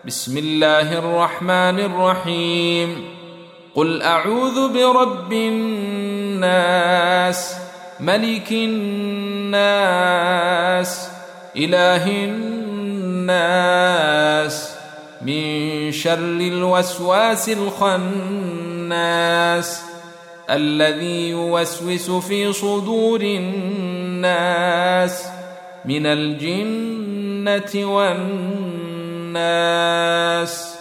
بسم الله الرحمن الرحيم. قل أعوذ برب الناس، ملك الناس، إله الناس، من شر الوسواس الخناس الذي يوسوس في صدور الناس من الجنة والناس.